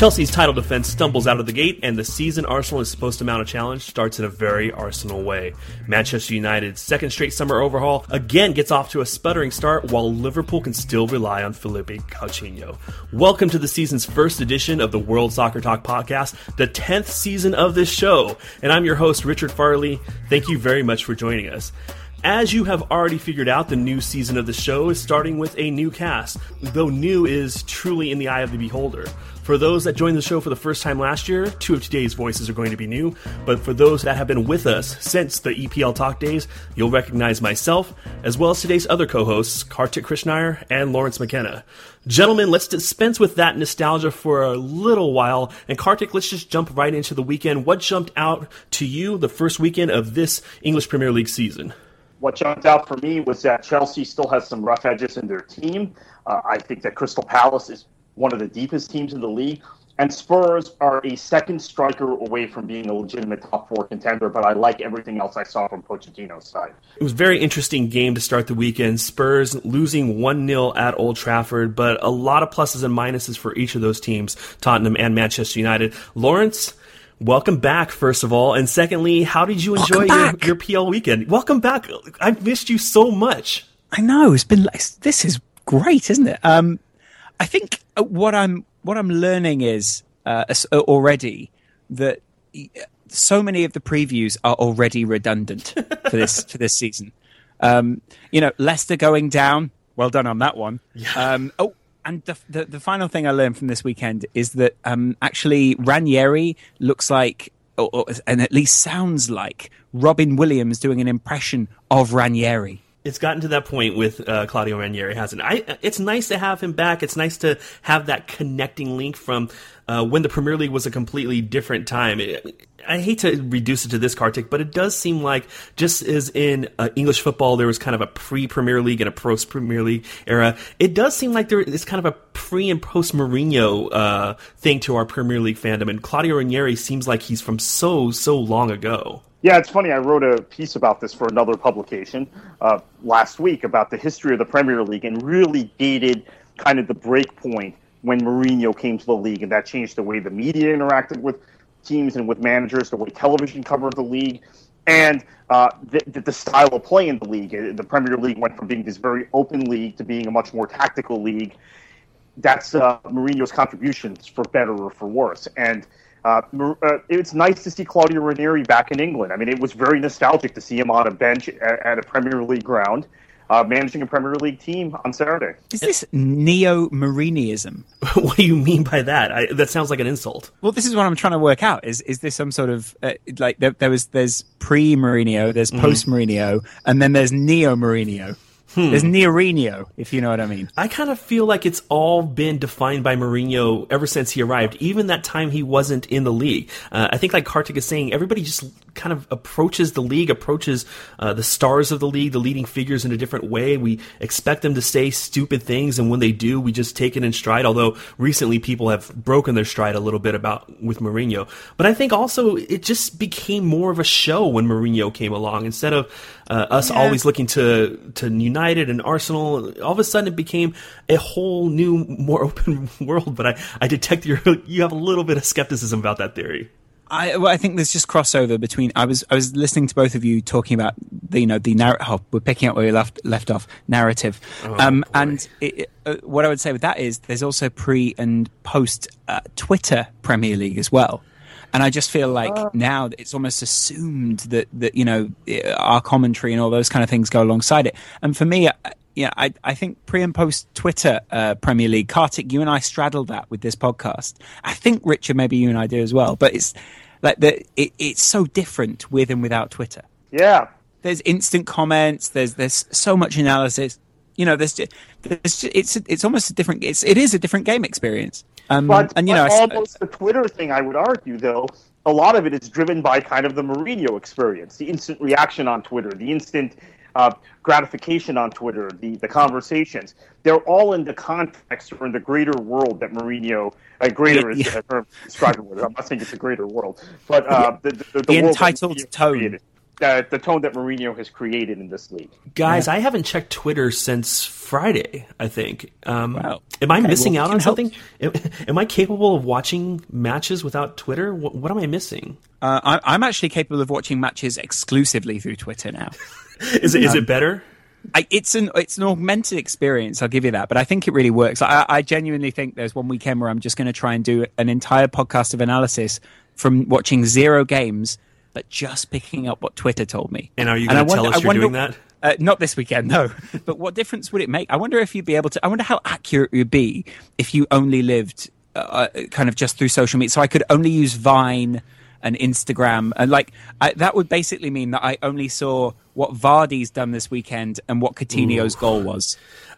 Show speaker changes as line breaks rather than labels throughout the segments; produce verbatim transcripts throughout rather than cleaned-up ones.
Chelsea's title defense stumbles out of the gate, and the season Arsenal is supposed to mount a challenge starts in a very Arsenal way. Manchester United's second straight summer overhaul again gets off to a sputtering start, while Liverpool can still rely on Felipe Coutinho. Welcome to the season's first edition of the World Soccer Talk podcast, the tenth season of this show, and I'm your host, Richard Farley. Thank you very much for joining us. As you have already figured out, the new season of the show is starting with a new cast, though new is truly in the eye of the beholder. For those that joined the show for the first time last year, two of today's voices are going to be new, but for those that have been with us since the E P L Talk days, you'll recognize myself, as well as today's other co-hosts, Kartik Krishnaiyer and Lawrence McKenna. Gentlemen, let's dispense with that nostalgia for a little while, and Kartik, let's just jump right into the weekend. What jumped out to you the first weekend of this English Premier League season?
What jumped out for me was that Chelsea still has some rough edges in their team. Uh, I think that Crystal Palace is one of the deepest teams in the league. And Spurs are a second striker away from being a legitimate top four contender, but I like everything else I saw from Pochettino's side.
It was a very interesting game to start the weekend. Spurs losing one nil at Old Trafford, but a lot of pluses and minuses for each of those teams, Tottenham and Manchester United. Lawrence, welcome back, first of all. And secondly, how did you enjoy your, your P L weekend? Welcome back. I've missed you so much.
I know. It's been like, this is great, isn't it? Um, I think what I'm what I'm learning is uh, already that so many of the previews are already redundant for this for this season. Um, you know, Leicester going down. Well done on that one.
Yeah.
Um, oh. And the, the the final thing I learned from this weekend is that um, actually Ranieri looks like, or, or, and at least sounds like, Robin Williams doing an impression of Ranieri.
It's gotten to that point with uh, Claudio Ranieri, hasn't it? I, it's nice to have him back. It's nice to have that connecting link from uh, when the Premier League was a completely different time. It, I hate to reduce it to this, Kartik, but it does seem like just as in uh, English football there was kind of a pre-Premier League and a post-Premier League era, it does seem like there is kind of a pre- and post-Mourinho uh, thing to our Premier League fandom, and Claudio Ranieri seems like he's from so, so long ago.
Yeah, it's funny. I wrote a piece about this for another publication uh, last week about the history of the Premier League and really dated kind of the break point when Mourinho came to the league, and that changed the way the media interacted with teams and with managers, the way television covered the league, and uh, the, the style of play in the league. The Premier League went from being this very open league to being a much more tactical league. That's uh, Mourinho's contributions, for better or for worse. And uh, uh, it's nice to see Claudio Ranieri back in England. I mean, it was very nostalgic to see him on a bench at, at a Premier League ground, Uh, managing a Premier League team on Saturday.
Is this neo-Mourinhoism?
What do you mean by that? I, that sounds like an insult.
Well, this is what I'm trying to work out. Is is this some sort of uh, like there, there was there's pre-Mourinho, there's post-Mourinho, and then there's neo-Mourinho. Hmm. There's Neorinho, if you know what I mean.
I kind of feel like it's all been defined by Mourinho ever since he arrived, even that time he wasn't in the league. Uh, I think like Kartik is saying, everybody just kind of approaches the league, approaches uh, the stars of the league, the leading figures in a different way. We expect them to say stupid things, and when they do, we just take it in stride, although recently people have broken their stride a little bit about with Mourinho. But I think also it just became more of a show when Mourinho came along. Instead of uh, us yeah. always looking to, to United and Arsenal, all of a sudden it became a whole new, more open world. But I, I detect you you have a little bit of skepticism about that theory.
I, well, I think there's just crossover between. I was I was listening to both of you talking about the you know the narrative. Oh, we're picking up where we left left off narrative,
oh,
um, and it, uh, what I would say with that is there's also pre and post uh, Twitter Premier League as well. And I just feel like uh, now it's almost assumed that, that, you know, our commentary and all those kind of things go alongside it. And for me, yeah, I, I think pre and post Twitter uh, Premier League, Kartik, you and I straddle that with this podcast. I think, Richard, maybe you and I do as well. But it's like the, it, it's so different with and without Twitter.
Yeah.
There's instant comments. There's there's so much analysis. You know, there's, there's it's it's almost a different. It's it is a different game experience. Um,
but
and you
but
know,
almost I, the Twitter thing, I would argue, though, a lot of it is driven by kind of the Mourinho experience, the instant reaction on Twitter, the instant uh, gratification on Twitter, the, the conversations. They're all in the context or in the greater world that Mourinho, uh, greater yeah, is yeah. a term describing with. I'm not saying it's a greater world, but uh, the, the, the, the,
the
world
entitled tone. Created.
the, the tone that Mourinho has created in this league.
Guys,
Yeah.
I haven't checked Twitter since Friday, I think. Um,
Wow.
Am I
Okay,
missing
well,
out
we
on
can help.
something? Am, am I capable of watching matches without Twitter? What, what am I missing?
Uh, I, I'm actually capable of watching matches exclusively through Twitter now.
Is it, is it better?
I, it's an it's an augmented experience, I'll give you that, but I think it really works. I, I genuinely think there's one weekend where I'm just going to try and do an entire podcast of analysis from watching zero games, but just picking up what Twitter told me.
And are you
I
going to tell
wonder-
us
I
you're
wonder-
doing that?
Uh, not this weekend, no. But what difference would it make? I wonder if you'd be able to. I wonder how accurate it would be if you only lived uh, kind of just through social media. So I could only use Vine and Instagram, and like I, that would basically mean that I only saw what Vardy's done this weekend and what Coutinho's Ooh. goal was.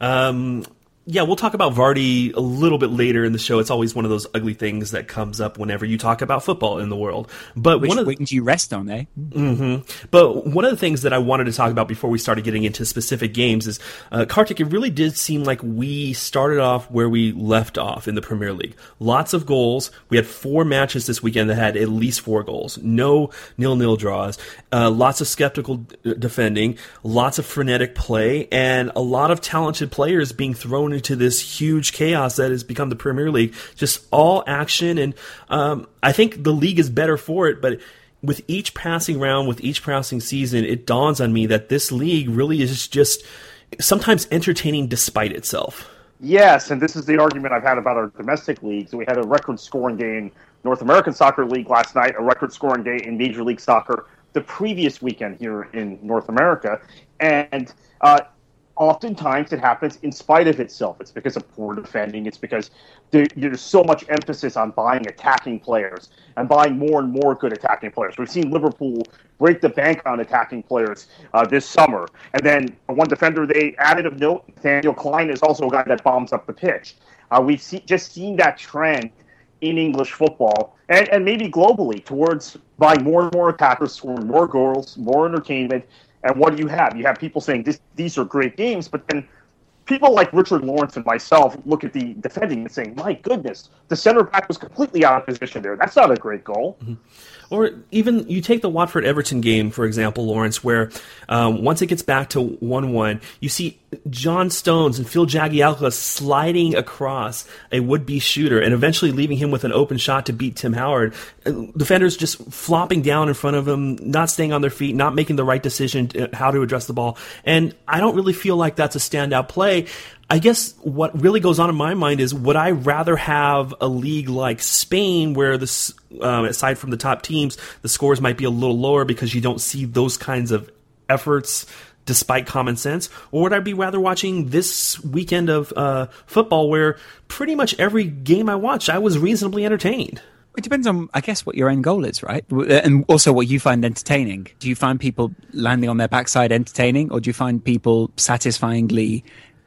Um, yeah, we'll talk about Vardy a little bit later in the show. It's always one of those ugly things that comes up whenever you talk about football in the world. But
Which
one of the,
weekend you rest on, eh?
Mm-hmm. But one of the things that I wanted to talk about before we started getting into specific games is, uh, Kartik, it really did seem like we started off where we left off in the Premier League. Lots of goals. We had four matches this weekend that had at least four goals. No nil-nil draws. Uh, lots of skeptical d- defending. Lots of frenetic play. And a lot of talented players being thrown into this huge chaos that has become the Premier League. Just all action. And um, I think the league is better for it, but with each passing round, with each passing season, it dawns on me that this league really is just sometimes entertaining despite itself.
Yes, and this is the argument I've had about our domestic leagues. We had a record-scoring day in North American Soccer League last night, a record-scoring day in Major League Soccer the previous weekend here in North America, and uh, oftentimes it happens in spite of itself. It's because of poor defending. It's because there, there's so much emphasis on buying attacking players and buying more and more good attacking players. We've seen Liverpool break the bank on attacking players uh, this summer. And then one defender they added of note, Nathaniel Klein, is also a guy that bombs up the pitch. Uh, we've see, just seen that trend in English football and, and maybe globally towards buying more and more attackers, scoring more goals, more entertainment. And what do you have? You have people saying this, these are great games, but then people like Richard Lawrence and myself look at the defending and saying, my goodness, the center back was completely out of position there. That's not a great goal.
Mm-hmm. Or even you take the Watford-Everton game, for example, Lawrence, where um, once it gets back to one one, you see John Stones and Phil Jagielka sliding across a would-be shooter and eventually leaving him with an open shot to beat Tim Howard. Defenders just flopping down in front of him, not staying on their feet, not making the right decision to how to address the ball. And I don't really feel like that's a standout play. I guess what really goes on in my mind is, would I rather have a league like Spain where, this, um, aside from the top teams, the scores might be a little lower because you don't see those kinds of efforts despite common sense? Or would I be rather watching this weekend of uh, football where pretty much every game I watched, I was reasonably entertained?
It depends on, I guess, what your end goal is, right? And also what you find entertaining. Do you find people landing on their backside entertaining, or do you find people satisfyingly...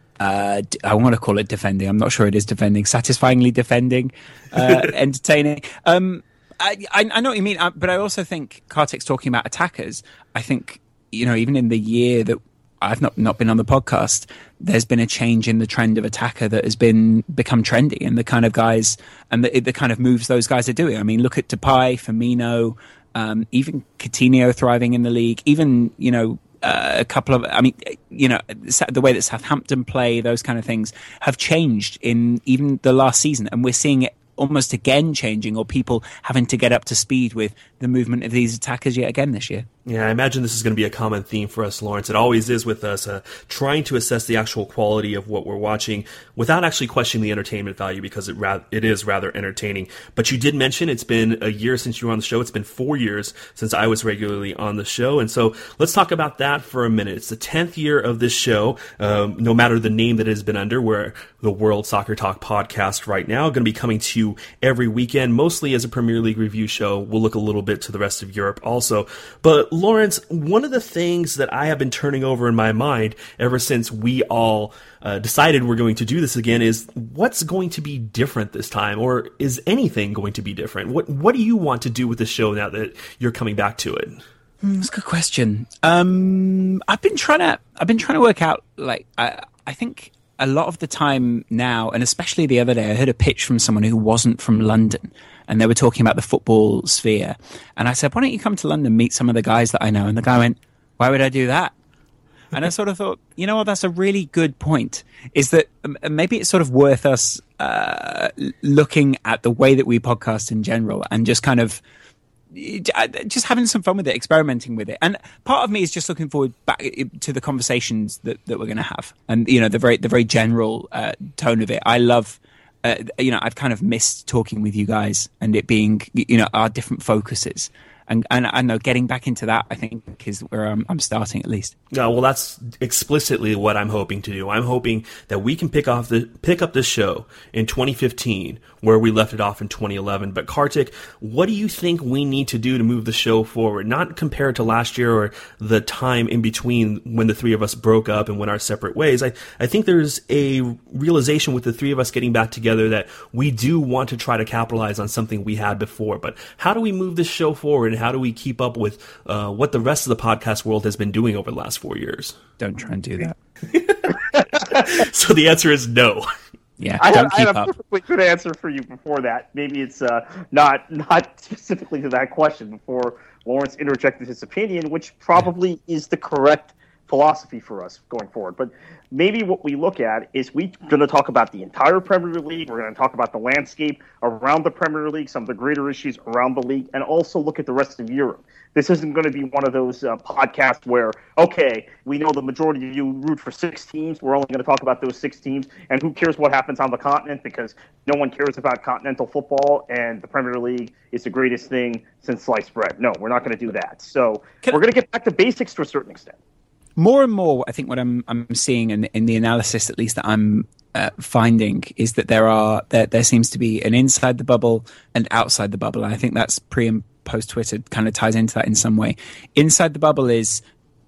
Uh, I want to call it defending. I'm not sure it is defending. Satisfyingly defending, uh, entertaining. Um, I, I, I know what you mean, but I also think Kartik's talking about attackers. I think, you know, even in the year that I've not, not been on the podcast, there's been a change in the trend of attacker that has been become trendy, and the kind of guys and the, the kind of moves those guys are doing. I mean, look at Depay, Firmino, um, even Coutinho thriving in the league, even, you know, Uh, a couple of, I mean, you know, the way that Southampton play, those kind of things have changed in even the last season, and we're seeing it almost again changing, or people having to get up to speed with the movement of these attackers yet again this year.
Yeah, I imagine this is going to be a common theme for us, Lawrence. It always is with us, uh, trying to assess the actual quality of what we're watching without actually questioning the entertainment value, because it ra- it is rather entertaining. But you did mention it's been a year since you were on the show. It's been four years since I was regularly on the show. And so let's talk about that for a minute. It's the tenth year of this show, um, no matter the name that it has been under. We're the World Soccer Talk podcast right now, going to be coming to you every weekend, mostly as a Premier League review show. We'll look a little bit to the rest of Europe also. But Lawrence, one of the things that I have been turning over in my mind ever since we all uh, decided we're going to do this again is, what's going to be different this time? Or is anything going to be different? What What do you want to do with the show now that you're coming back to it?
Mm, that's a good question. Um, I've been trying to I've been trying to work out, like, I I think a lot of the time now, and especially the other day, I heard a pitch from someone who wasn't from London, and they were talking about the football sphere. And I said, why don't you come to London, meet some of the guys that I know? And the guy went, why would I do that? And I sort of thought, you know what, that's a really good point, is that maybe it's sort of worth us uh, looking at the way that we podcast in general and just kind of just having some fun with it, experimenting with it. And part of me is just looking forward back to the conversations that, that we're going to have, and you know, the very the very general uh, tone of it. I love, uh, you know, I've kind of missed talking with you guys and it being, you know, our different focuses. And, and I know getting back into that, I think, is where I'm, I'm starting at least.
No, well, that's explicitly what I'm hoping to do. I'm hoping that we can pick off the pick up this show in twenty fifteen where we left it off in twenty eleven. But Kartik, what do you think we need to do to move the show forward? Not compared to last year or the time in between when the three of us broke up and went our separate ways. I, I think there's a realization with the three of us getting back together that we do want to try to capitalize on something we had before. But how do we move this show forward? How do we keep up with uh, what the rest of the podcast world has been doing over the last four years?
Don't try and do that.
So the answer is no.
Yeah,
I
don't
have,
keep
I have
up.
a perfectly good answer for you before that. Maybe it's uh, not not specifically to that question before Lawrence interjected his opinion, which probably yeah. is the correct philosophy for us going forward. But maybe what we look at is we're going to talk about the entire Premier League. We're going to talk about the landscape around the Premier League, some of the greater issues around the league, and also look at the rest of Europe. This isn't going to be one of those uh, podcasts where, okay, we know the majority of you root for six teams. We're only going to talk about those six teams, and who cares what happens on the continent, because no one cares about continental football, and the Premier League is the greatest thing since sliced bread. No, we're not going to do that. So Can we're going to get back to basics to a certain extent.
More and more, I think what I'm I'm seeing in, in the analysis, at least that I'm uh, finding, is that there are there, there seems to be an inside the bubble and outside the bubble. And I think that's pre and post Twitter kind of ties into that in some way. Inside the bubble is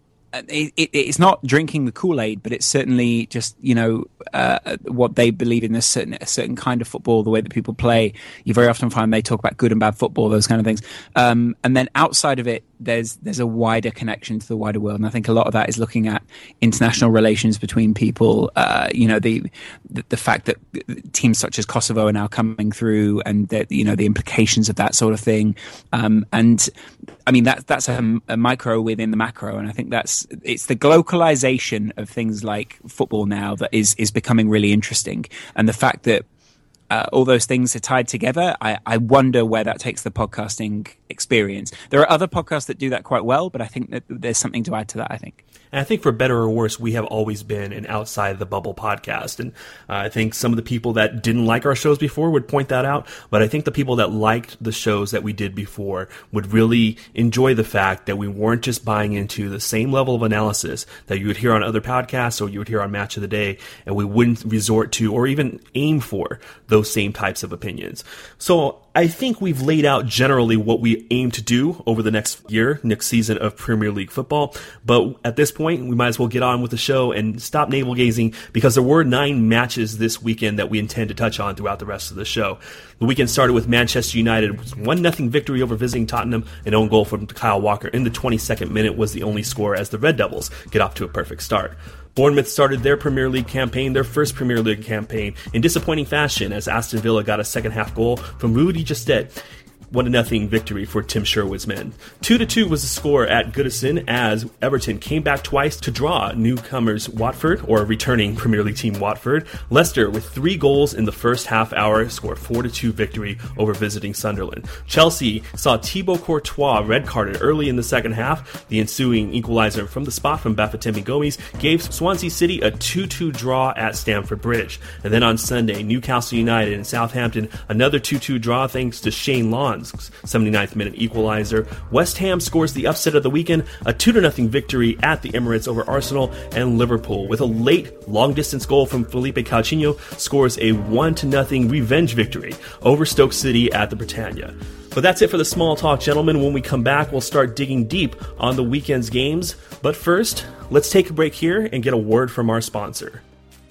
it, it, it's not drinking the Kool-Aid, but it's certainly just, you know, uh, what they believe in, a certain a certain kind of football, the way that people play. You very often find they talk about good and bad football, those kind of things. Um, and then outside of it, there's there's a wider connection to the wider world, and I think a lot of that is looking at international relations between people. Uh, you know, the, the the fact that teams such as Kosovo are now coming through, and that, you know, the implications of that sort of thing. Um, and I mean, that that's a, a micro within the macro, and I think that's it's the globalization of things like football now that is is becoming really interesting, and the fact that Uh, all those things are tied together. I, I wonder where that takes the podcasting experience. There are other podcasts that do that quite well, but I think that there's something to add to that, I think.
And I think for better or worse, we have always been an outside the bubble podcast. And uh, I think some of the people that didn't like our shows before would point that out. But I think the people that liked the shows that we did before would really enjoy the fact that we weren't just buying into the same level of analysis that you would hear on other podcasts or you would hear on Match of the Day, and we wouldn't resort to or even aim for those same types of opinions. So I think we've laid out generally what we aim to do over the next year, next season of Premier League football. But at this point, we might as well get on with the show and stop navel-gazing, because there were nine matches this weekend that we intend to touch on throughout the rest of the show. The weekend started with Manchester United's one nothing victory over visiting Tottenham. An own goal from Kyle Walker in the twenty-second minute was the only score as the Red Devils get off to a perfect start. Bournemouth started their Premier League campaign, their first Premier League campaign, in disappointing fashion as Aston Villa got a second-half goal from Rudy Justet. one to nothing victory for Tim Sherwood's men. two to two was the score at Goodison as Everton came back twice to draw newcomers Watford, or returning Premier League team Watford. Leicester, with three goals in the first half hour, scored four to two victory over visiting Sunderland. Chelsea saw Thibaut Courtois red-carded early in the second half. The ensuing equalizer from the spot from Bafétimbi Gomis gave Swansea City a two two draw at Stamford Bridge. And then on Sunday, Newcastle United and Southampton, another two two draw thanks to Shane Long seventy-ninth minute equalizer. West Ham scores the upset of the weekend, a two to nothing victory at the Emirates over Arsenal, and Liverpool, with a late long-distance goal from Felipe Coutinho, scores a one to nothing revenge victory over Stoke City at the Britannia. But that's it for the small talk, gentlemen. When we come back, we'll start digging deep on the weekend's games. But first, let's take a break here and get a word from our sponsor.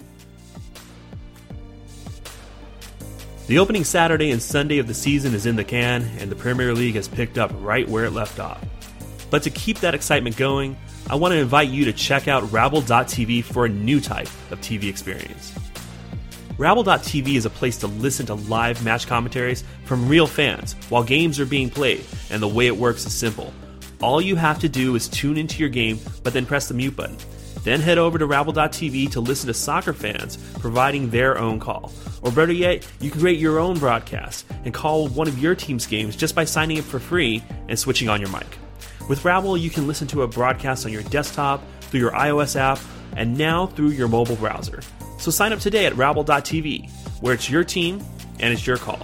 The opening Saturday and Sunday of the season is in the can, and the Premier League has picked up right where it left off. But to keep that excitement going, I want to invite you to check out Rabble dot T V for a new type of T V experience. Rabble dot T V is a place to listen to live match commentaries from real fans while games are being played, and the way it works is simple. All you have to do is tune into your game, but then press the mute button. Then head over to Rabble dot T V to listen to soccer fans providing their own call. Or better yet, you can create your own broadcast and call one of your team's games just by signing up for free and switching on your mic. With Rabble, you can listen to a broadcast on your desktop, through your iOS app, and now through your mobile browser. So sign up today at Rabble dot T V, where it's your team and it's your call.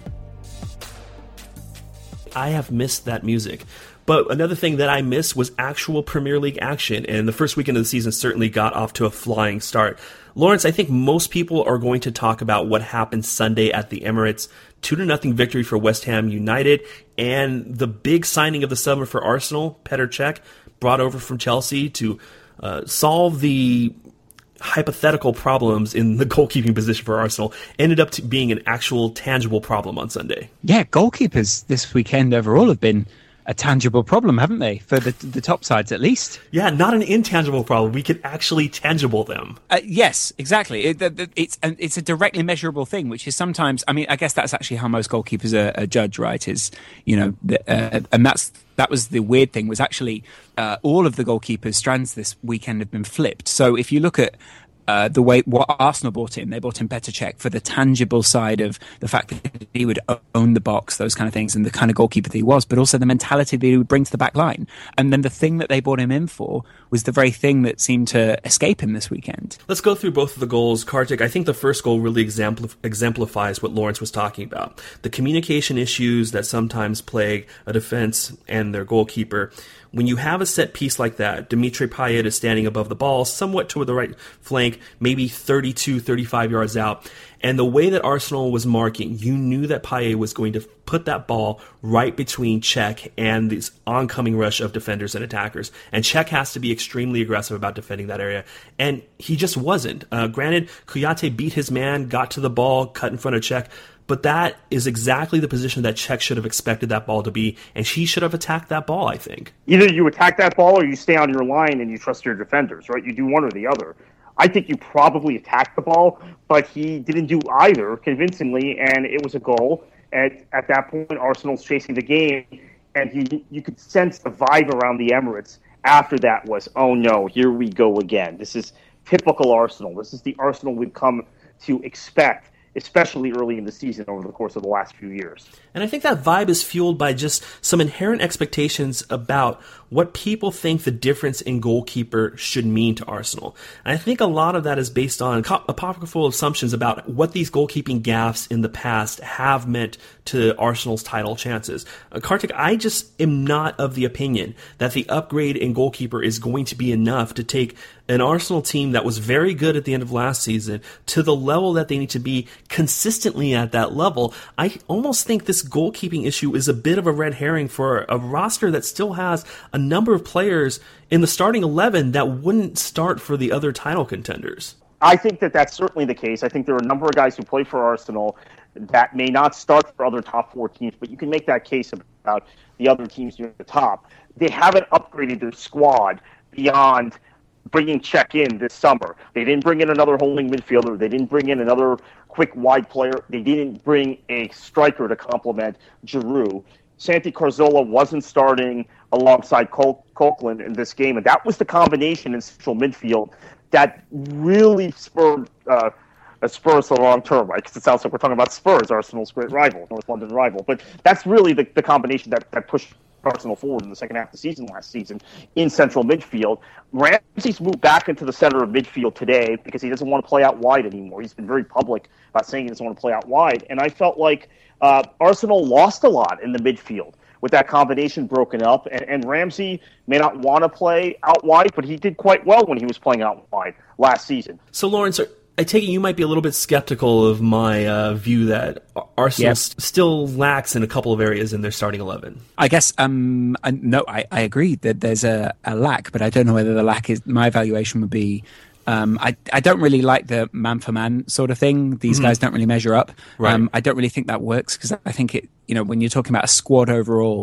I have missed that music. But another thing that I missed was actual Premier League action, and the first weekend of the season certainly got off to a flying start. Lawrence, I think most people are going to talk about what happened Sunday at the Emirates. two to nothing victory for West Ham United, and the big signing of the summer for Arsenal, Petr Cech, brought over from Chelsea to uh, solve the hypothetical problems in the goalkeeping position for Arsenal, ended up to being an actual tangible problem on Sunday.
Yeah, goalkeepers this weekend overall have been a tangible problem, haven't they? For the the top sides, at least.
Yeah, not an intangible problem. We could actually tangible them.
Uh, yes, exactly. It, it, it's and it's a directly measurable thing, which is sometimes. I mean, I guess that's actually how most goalkeepers are, are judged, right? Is you know, the, uh, and that's that was the weird thing. Was actually uh, all of the goalkeepers' strands this weekend have been flipped. So if you look at Uh, the way what Arsenal bought in, they bought in Petr Cech for the tangible side of the fact that he would own the box, those kind of things, and the kind of goalkeeper that he was, but also the mentality that he would bring to the back line. And then the thing that they bought him in for was the very thing that seemed to escape him this weekend.
Let's go through both of the goals. Kartik, I think the first goal really exemplif- exemplifies what Lawrence was talking about. The communication issues that sometimes plague a defense and their goalkeeper. When you have a set piece like that, Dimitri Payet is standing above the ball, somewhat toward the right flank, maybe thirty-two, thirty-five yards out. And the way that Arsenal was marking, you knew that Payet was going to put that ball right between Cech and this oncoming rush of defenders and attackers. And Cech has to be extremely aggressive about defending that area. And he just wasn't. Uh, granted, Kouyaté beat his man, got to the ball, cut in front of Cech. But that is exactly the position that Cech should have expected that ball to be, and he should have attacked that ball, I think.
Either you attack that ball or you stay on your line and you trust your defenders, right? You do one or the other. I think you probably attacked the ball, but he didn't do either convincingly, and it was a goal. At at that point, Arsenal's chasing the game, and he, you could sense the vibe around the Emirates after that was, oh no, here we go again. This is typical Arsenal. This is the Arsenal we've come to expect, especially early in the season over the course of the last few years.
And I think that vibe is fueled by just some inherent expectations about what people think the difference in goalkeeper should mean to Arsenal. And I think a lot of that is based on apocryphal assumptions about what these goalkeeping gaffes in the past have meant to Arsenal's title chances. Uh, Kartik, I just am not of the opinion that the upgrade in goalkeeper is going to be enough to take an Arsenal team that was very good at the end of last season to the level that they need to be consistently at that level. I almost think this goalkeeping issue is a bit of a red herring for a roster that still has a number of players in the starting eleven that wouldn't start for the other title contenders.
I think that that's certainly the case. I think there are a number of guys who play for Arsenal that may not start for other top four teams, but you can make that case about the other teams near the top. They haven't upgraded their squad beyond bringing Cech in this summer. They didn't bring in another holding midfielder. They didn't bring in another quick wide player. They didn't bring a striker to complement Giroud. Santi Cazorla wasn't starting alongside Col- Coquelin in this game, and that was the combination in central midfield that really spurred uh, Spurs for the long term, right? Because it sounds like we're talking about Spurs, Arsenal's great rival, North London rival. But that's really the, the combination that, that pushed Arsenal forward in the second half of the season last season in central midfield. Ramsey's moved back into the center of midfield today because he doesn't want to play out wide anymore. He's been very public about saying he doesn't want to play out wide. And I felt like uh, Arsenal lost a lot in the midfield with that combination broken up. And, and Ramsey may not want to play out wide, but he did quite well when he was playing out wide last season.
So, Lawrence, are- I take it you might be a little bit skeptical of my uh, view that Arsenal yep. st- still lacks in a couple of areas in their starting eleven.
I guess, um, I, no, I, I agree that there's a, a lack, but I don't know whether the lack is, my evaluation would be, um, I, I don't really like the man-for-man sort of thing. These mm-hmm. guys don't really measure up.
Right.
Um, I don't really think that works because I think it, you know, when you're talking about a squad overall,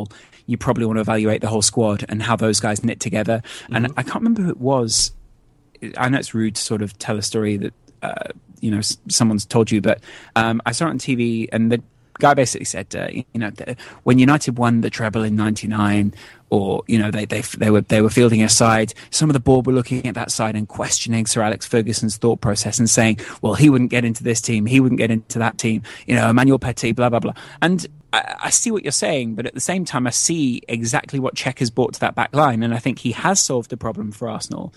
you probably want to evaluate the whole squad and how those guys knit together. Mm-hmm. And I can't remember who it was. I know it's rude to sort of tell a story that, uh, you know, someone's told you, but um, I saw it on T V, and the guy basically said, uh, you know, when United won the treble in ninety-nine, or you know, they they they were they were fielding a side, some of the board were looking at that side and questioning Sir Alex Ferguson's thought process and saying, well, he wouldn't get into this team, he wouldn't get into that team, you know, Emmanuel Petit, blah blah blah. And I, I see what you're saying, but at the same time, I see exactly what Cech has brought to that back line, and I think he has solved the problem for Arsenal.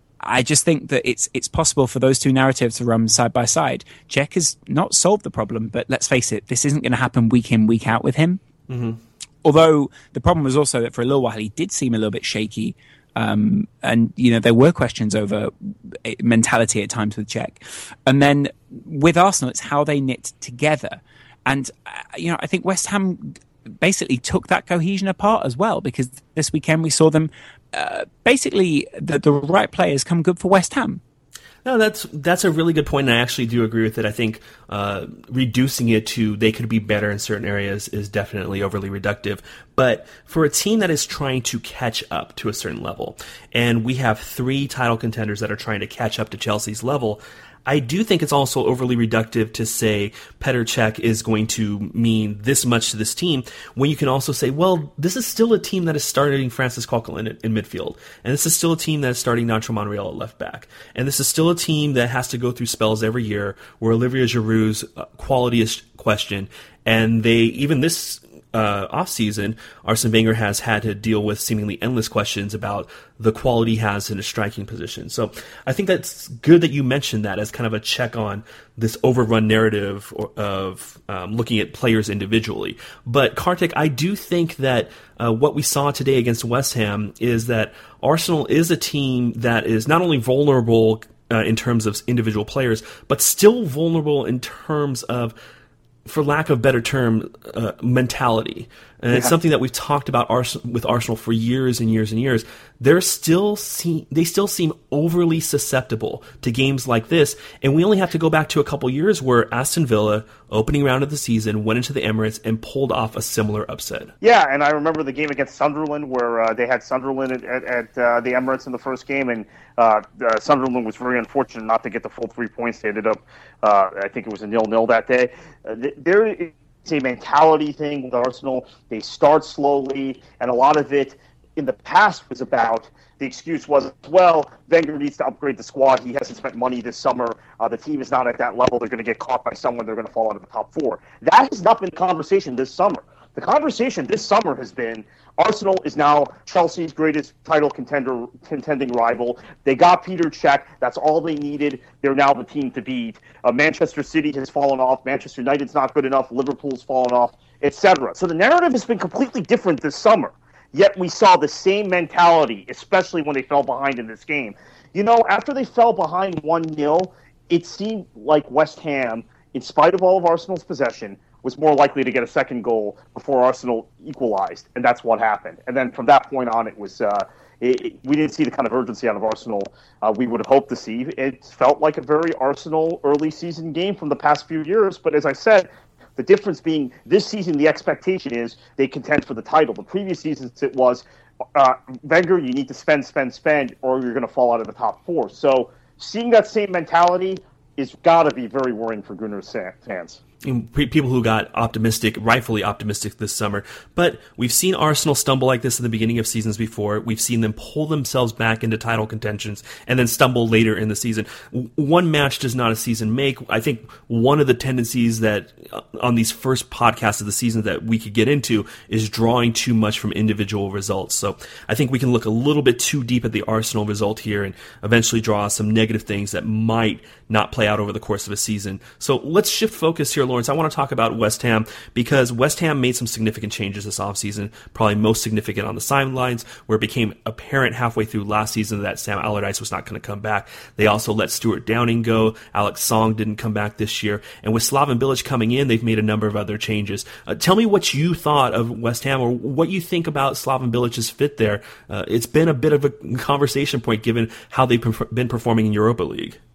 I just think that it's it's possible for those two narratives to run side by side. Cech has not solved the problem, but let's face it, this isn't going to happen week in, week out with him. Mm-hmm. Although the problem was also that for a little while he did seem a little bit shaky, um, and you know there were questions over mentality at times with Cech. And then with Arsenal, it's how they knit together. And uh, you know, I think West Ham basically took that cohesion apart as well, because this weekend we saw them. Uh, basically, the, the right players come good for West Ham.
No, that's that's a really good point, and I actually do agree with it. I think uh, reducing it to they could be better in certain areas is definitely overly reductive. But for a team that is trying to catch up to a certain level, and we have three title contenders that are trying to catch up to Chelsea's level, I do think it's also overly reductive to say Petr Cech is going to mean this much to this team, when you can also say, well, this is still a team that is starting Francis Coquelin in, in midfield, and this is still a team that is starting Nacho Monreal at left back, and this is still a team that has to go through spells every year where Olivier Giroud's quality is questioned, and they, even this Uh, off-season, Arsene Wenger has had to deal with seemingly endless questions about the quality he has in a striking position. So I think that's good that you mentioned that as kind of a check on this overrun narrative of um, looking at players individually. But Kartik, I do think that uh, what we saw today against West Ham is that Arsenal is a team that is not only vulnerable uh, in terms of individual players, but still vulnerable in terms of, for lack of a better term, uh, mentality. And yeah. It's something that we've talked about Ars- with Arsenal for years and years and years. They're still see- they still seem overly susceptible to games like this. And we only have to go back to a couple years where Aston Villa, opening round of the season, went into the Emirates and pulled off a similar upset.
Yeah, and I remember the game against Sunderland where uh, they had Sunderland at, at, at uh, the Emirates in the first game, and uh, uh, Sunderland was very unfortunate not to get the full three points. They ended up, uh, I think it was a nil-nil that day. Uh, there It's a mentality thing with Arsenal. They start slowly, and a lot of it in the past was about, the excuse was, well, Wenger needs to upgrade the squad. He hasn't spent money this summer. Uh, the team is not at that level. They're going to get caught by someone. They're going to fall out of the top four. That has not been the conversation this summer. The conversation this summer has been, Arsenal is now Chelsea's greatest title contender, contending rival. They got Petr Cech. That's all they needed. They're now the team to beat. Uh, Manchester City has fallen off. Manchester United's not good enough. Liverpool's fallen off, et cetera. So the narrative has been completely different this summer. Yet we saw the same mentality, especially when they fell behind in this game. You know, after they fell behind one nil, it seemed like West Ham, in spite of all of Arsenal's possession, was more likely to get a second goal before Arsenal equalized, and that's what happened. And then from that point on, it was uh, it, it, we didn't see the kind of urgency out of Arsenal uh, we would have hoped to see. It felt like a very Arsenal early season game from the past few years, but as I said, the difference being this season, the expectation is they contend for the title. The previous seasons, it was, uh, Wenger, you need to spend, spend, spend, or you're going to fall out of the top four. So seeing that same mentality is got to be very worrying for Gunners fans.
People who got optimistic, rightfully optimistic this summer. But we've seen Arsenal stumble like this at the beginning of seasons before. We've seen them pull themselves back into title contentions and then stumble later in the season. One match does not a season make. I think one of the tendencies that on these first podcasts of the season that we could get into is drawing too much from individual results. So I think we can look a little bit too deep at the Arsenal result here and eventually draw some negative things that might not play out over the course of a season. So let's shift focus here, Lawrence. I want to talk about West Ham because West Ham made some significant changes this offseason, probably most significant on the sidelines, where it became apparent halfway through last season that Sam Allardyce was not going to come back. They also let Stuart Downing go. Alex Song didn't come back this year. And with Slaven Bilic coming in, they've made a number of other changes. Uh, tell me what you thought of West Ham or what you think about Slaven Bilic's fit there. Uh, it's been a bit of a conversation point given how they've been performing in Europa League.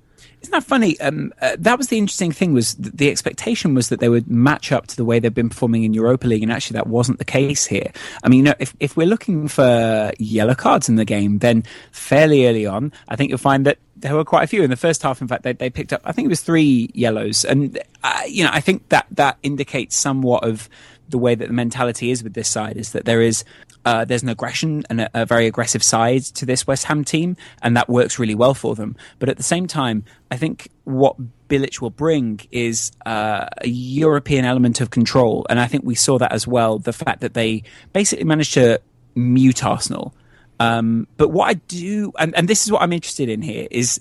Isn't that funny? Um, uh, that was the interesting thing, was th- the expectation was that they would match up to the way they've been performing in Europa League, and actually that wasn't the case here. I mean, you know, if, if we're looking for yellow cards in the game, then fairly early on, I think you'll find that there were quite a few. In the first half, in fact, they, they picked up, I think it was three yellows. And, uh, you know, I think that that indicates somewhat of the way that the mentality is with this side, is that there is uh, there's an aggression and a, a very aggressive side to this West Ham team, and that works really well for them. But at the same time, I think what Bilic will bring is uh, a European element of control. And I think we saw that as well, the fact that they basically managed to mute Arsenal. Um, but what I do, and, and this is what I'm interested in here, is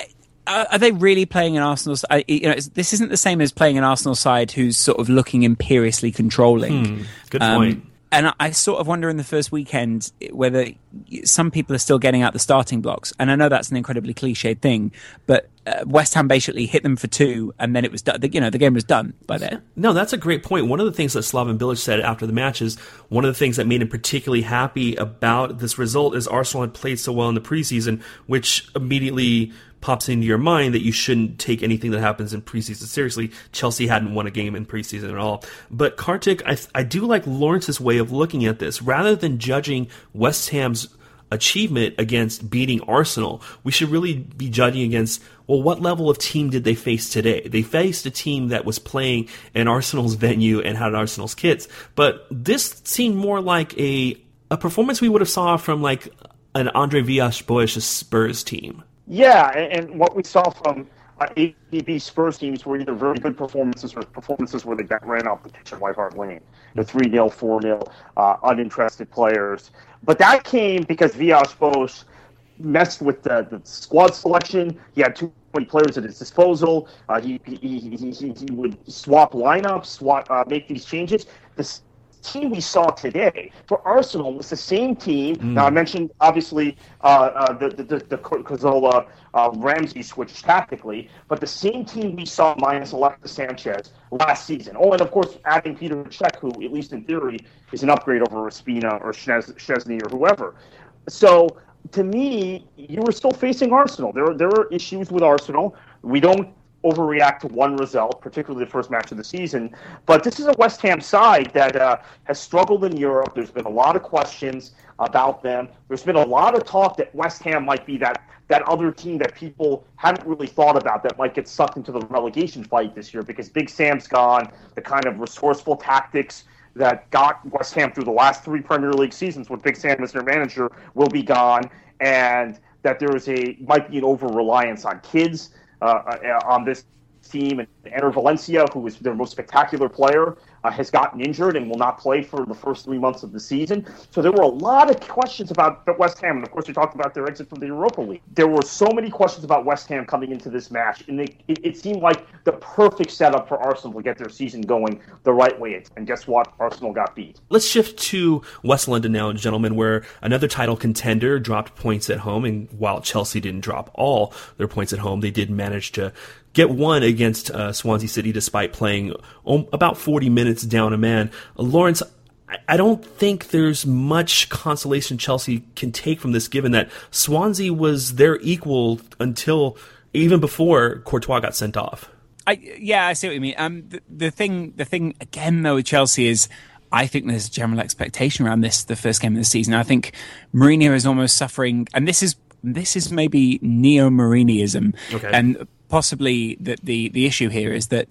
uh, are they really playing an Arsenal side? You know, this isn't the same as playing an Arsenal side who's sort of looking imperiously controlling.
Hmm, good point.
Um, and I, I sort of wonder in the first weekend whether some people are still getting out the starting blocks. And I know that's an incredibly cliched thing, but uh, West Ham basically hit them for two, and then it was done. You know, the game was done by then.
No, that's a great point. One of the things that Slaven Bilic said after the match is one of the things that made him particularly happy about this result is Arsenal had played so well in the preseason, which immediately pops into your mind that you shouldn't take anything that happens in preseason seriously. Chelsea hadn't won a game in preseason at all. But Kartik, I, I do like Lawrence's way of looking at this. Rather than judging West Ham's achievement against beating Arsenal, we should really be judging against, well, what level of team did they face today? They faced a team that was playing in Arsenal's venue and had Arsenal's kits. But this seemed more like a a performance we would have saw from like an Andre Villas-Boas's Spurs team.
Yeah, and, and what we saw from uh, A B B Spurs teams were either very good performances or performances where they got ran off the pitch at White Hart Lane. The three nil, four nil, uh, uninterested players. But that came because Villas-Boas messed with the, the squad selection. He had too many players at his disposal. Uh, he, he, he, he, he would swap lineups, swap, uh, make these changes. This team we saw today for Arsenal was the same team. Mm. Now, I mentioned, obviously, uh, uh, the, the, the, the Cazorla uh, Ramsey switch tactically, but the same team we saw minus Alexis Sanchez last season. Oh, and of course, adding Peter Cech, who, at least in theory, is an upgrade over Ospina or Szczesny or whoever. So, to me, you were still facing Arsenal. There, there were issues with Arsenal. We don't overreact to one result, particularly the first match of the season. But this is a West Ham side that uh, has struggled in Europe. There's been a lot of questions about them. There's been a lot of talk that West Ham might be that, that other team that people haven't really thought about that might get sucked into the relegation fight this year because Big Sam's gone, the kind of resourceful tactics that got West Ham through the last three Premier League seasons with Big Sam as their manager will be gone, and that there is a might be an over-reliance on kids Uh, on this team, and Enner Valencia, who is their most spectacular player, uh, has gotten injured and will not play for the first three months of the season. So there were a lot of questions about West Ham, and of course we talked about their exit from the Europa League. There were so many questions about West Ham coming into this match, and they, it, it seemed like the perfect setup for Arsenal to get their season going the right way. And guess what? Arsenal got beat.
Let's shift to West London now, gentlemen, where another title contender dropped points at home, and while Chelsea didn't drop all their points at home, they did manage to get one against uh, Swansea City despite playing um, about forty minutes down a man. Uh, Lawrence, I, I don't think there's much consolation Chelsea can take from this, given that Swansea was their equal until even before Courtois got sent off.
I, yeah, I see what you mean. Um, the, the thing, the thing again though with Chelsea is, I think there's a general expectation around this, the first game of the season. I think Mourinho is almost suffering, and this is this is maybe neo-Mourinhoism,
okay.
and possibly the, the the issue here is that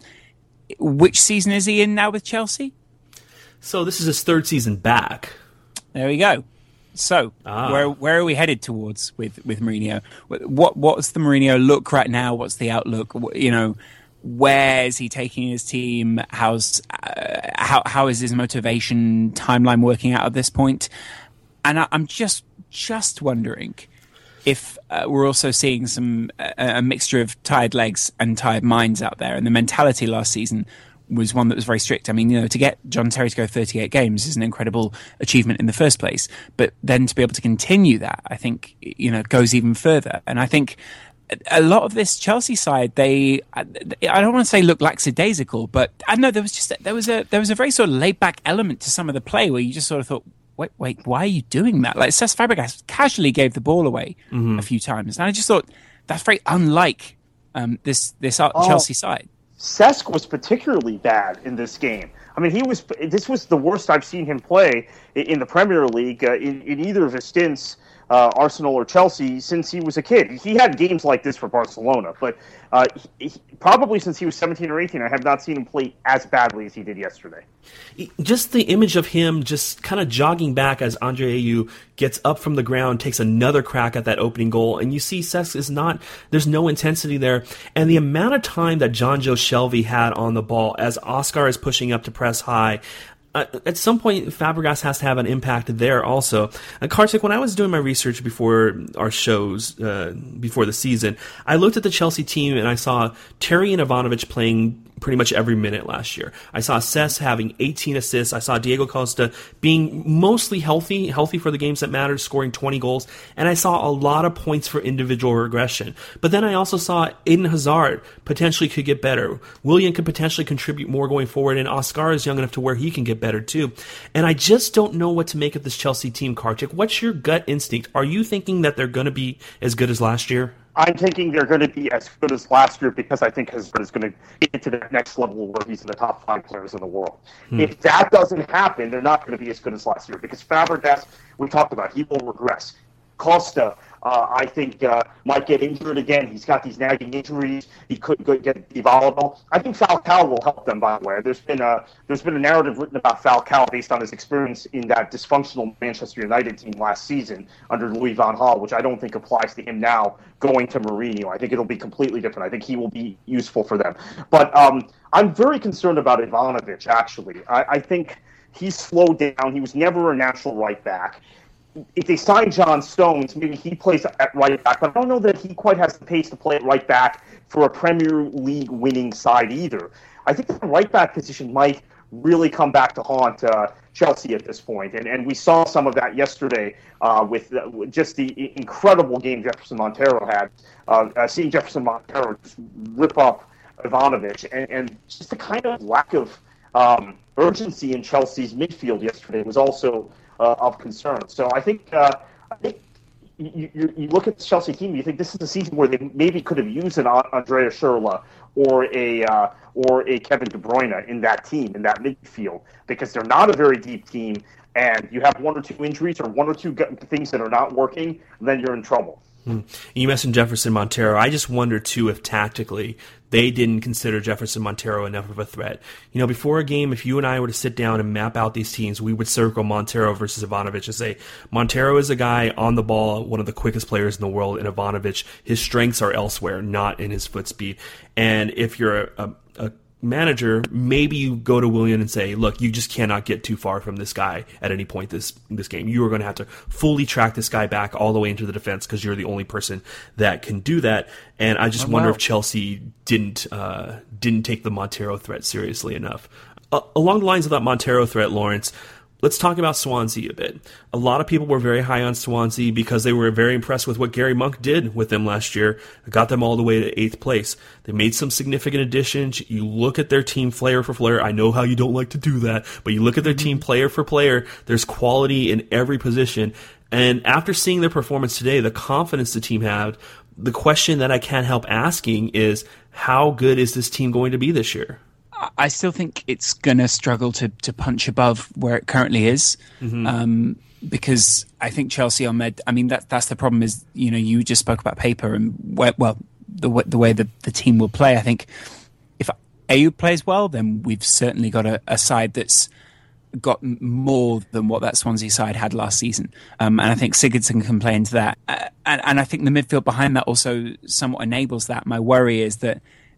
which season is he in now with Chelsea?
So this is his third season back.
There we go. So
ah.
where where are we headed towards with with Mourinho? What what's the Mourinho look right now? What's the outlook? You know, where is he taking his team? How's uh, how how is his motivation timeline working out at this point? And I, I'm just just wondering if uh, we're also seeing some uh, a mixture of tired legs and tired minds out there. And the mentality last season was one that was very strict. I mean, you know, to get John Terry to go thirty-eight games is an incredible achievement in the first place. But then to be able to continue that, I think, you know, goes even further. And I think a lot of this Chelsea side, they, I don't want to say look lackadaisical, but I know there was just, there was a, there was a very sort of laid back element to some of the play where you just sort of thought, wait, wait, why are you doing that? Like Cesc Fabregas casually gave the ball away mm-hmm. a few times. And I just thought that's very unlike um, this this uh,
Oh.
Chelsea side.
Cesc was particularly bad in this game. I mean, he was. This was the worst I've seen him play in the Premier League uh, in, in either of his stints, uh, Arsenal or Chelsea, since he was a kid. He had games like this for Barcelona, but uh, he, he, probably since he was seventeen or eighteen, I have not seen him play as badly as he did yesterday.
Just the image of him just kind of jogging back as Andre Ayew gets up from the ground, takes another crack at that opening goal, and you see Cesc is not, there's no intensity there. And the amount of time that John Joe Shelvey had on the ball as Oscar is pushing up to press high, Uh, at some point, Fabregas has to have an impact there also. Uh, Kartik, when I was doing my research before our shows, uh, before the season, I looked at the Chelsea team and I saw Terry and Ivanovic playing pretty much every minute last year. I saw Cesc having eighteen assists. I saw Diego Costa being mostly healthy, healthy for the games that mattered, scoring twenty goals. And I saw a lot of points for individual regression. But then I also saw Eden Hazard potentially could get better. Willian could potentially contribute more going forward, and Oscar is young enough to where he can get better too. And I just don't know what to make of this Chelsea team, Kartik. What's your gut instinct? Are you thinking that they're going to be as good as last year?
I'm thinking they're going to be as good as last year because I think Hazard is going to get to the next level where he's in the top five players in the world. Hmm. If that doesn't happen, they're not going to be as good as last year because Fabregas, we talked about, he will regress. Costa, uh, I think, uh, might get injured again. He's got these nagging injuries. He could get be volatile. I think Falcao will help them, by the way. There's been a there's been a narrative written about Falcao based on his experience in that dysfunctional Manchester United team last season under Louis van Gaal, which I don't think applies to him now going to Mourinho. I think it'll be completely different. I think he will be useful for them. But um, I'm very concerned about Ivanovic, actually. I, I think he's slowed down. He was never a natural right back. If they sign John Stones, maybe he plays at right back, but I don't know that he quite has the pace to play at right back for a Premier League winning side either. I think the right back position might really come back to haunt uh, Chelsea at this point, and and we saw some of that yesterday uh, with uh, just the incredible game Jefferson Montero had. Uh, uh, seeing Jefferson Montero just rip up Ivanovic, and, and just the kind of lack of um, urgency in Chelsea's midfield yesterday was also Uh, of concern. So I think uh, I think you, you, you look at the Chelsea team, you think this is a season where they maybe could have used an Andrea Schürrle or a uh, or a Kevin De Bruyne in that team, in that midfield, because they're not a very deep team, and you have one or two injuries or one or two things that are not working, then you're in trouble.
Hmm. You mentioned Jefferson Montero. I just wonder, too, if tactically they didn't consider Jefferson Montero enough of a threat. You know, before a game, if you and I were to sit down and map out these teams, we would circle Montero versus Ivanovic and say, Montero is a guy on the ball, one of the quickest players in the world, and Ivanovic, his strengths are elsewhere, not in his foot speed. And if you're a, a, a manager, maybe you go to Willian and say, look, you just cannot get too far from this guy at any point this this game. You are going to have to fully track this guy back all the way into the defense because you're the only person that can do that. And I just oh, wonder wow. if Chelsea didn't uh, didn't take the Montero threat seriously enough. Uh, along the lines of that Montero threat, Lawrence, let's talk about Swansea a bit. A lot of people were very high on Swansea because they were very impressed with what Gary Monk did with them last year. Got them all the way to eighth place. They made some significant additions. You look at their team player for player. I know how you don't like to do that, but you look at their team player for player. There's quality in every position. And after seeing their performance today, the confidence the team had, the question that I can't help asking is, how good is this team going to be this year?
I still think it's going to struggle to to punch above where it currently is, mm-hmm. um, because I think Chelsea are med. I mean, that that's the problem. Is, you know, you just spoke about paper and where, well, the the way that the team will play. I think if Ayew plays well, then we've certainly got a, a side that's got more than what that Swansea side had last season, um, and I think Sigurdsson can play into that, uh, and and I think the midfield behind that also somewhat enables that. My worry is that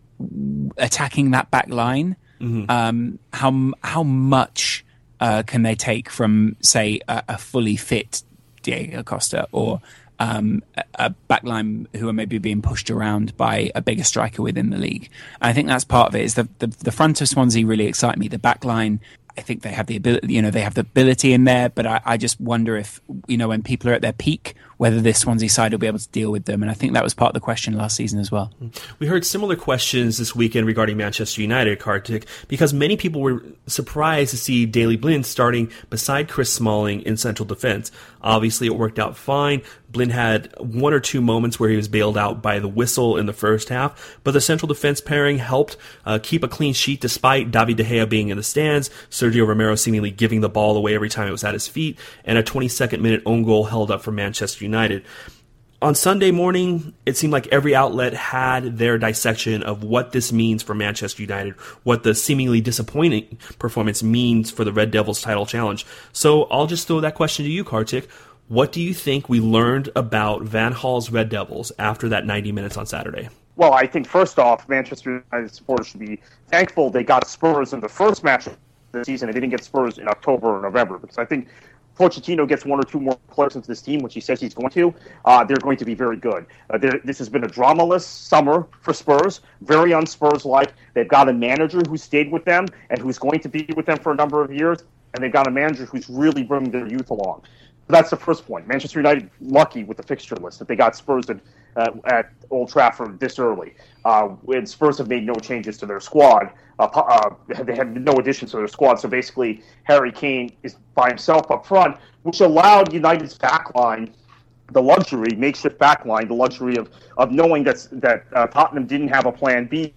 attacking that back line, mm-hmm. um, how how much uh, can they take from, say, a, a fully fit Diego Costa or um, a, a back line who are maybe being pushed around by a bigger striker within the league? And I think that's part of it. Is the, the the front of Swansea really excite me. The back line, I think they have the ability, you know, they have the ability in there, but I, I just wonder if, you know, when people are at their peak, whether this Swansea side will be able to deal with them. And I think that was part of the question last season as well.
We heard similar questions this weekend regarding Manchester United, Kartik, because many people were surprised to see Daley Blind starting beside Chris Smalling in central defense. Obviously, it worked out fine. Blind had one or two moments where he was bailed out by the whistle in the first half, but the central defense pairing helped uh, keep a clean sheet despite David De Gea being in the stands, Sergio Romero seemingly giving the ball away every time it was at his feet, and a twenty-second minute own goal held up for Manchester United. On Sunday morning, it seemed like every outlet had their dissection of what this means for Manchester United, what the seemingly disappointing performance means for the Red Devils title challenge. So I'll just throw that question to you, Kartik. What do you think we learned about Van Gaal's Red Devils after that ninety minutes on Saturday?
Well, I think first off, Manchester United supporters should be thankful they got Spurs in the first match of the season and they didn't get Spurs in October or November, because I think Pochettino gets one or two more players into this team, which he says he's going to, uh, they're going to be very good. Uh, this has been a dramaless summer for Spurs, very un-Spurs-like. They've got a manager who stayed with them and who's going to be with them for a number of years, and they've got a manager who's really bringing their youth along. So that's the first point. Manchester United lucky with the fixture list that they got Spurs at, uh, at Old Trafford this early. Uh, when Spurs have made no changes to their squad, uh, uh, they had no additions to their squad. So basically, Harry Kane is by himself up front, which allowed United's backline the luxury, makeshift backline, the luxury of of knowing that that uh, Tottenham didn't have a plan B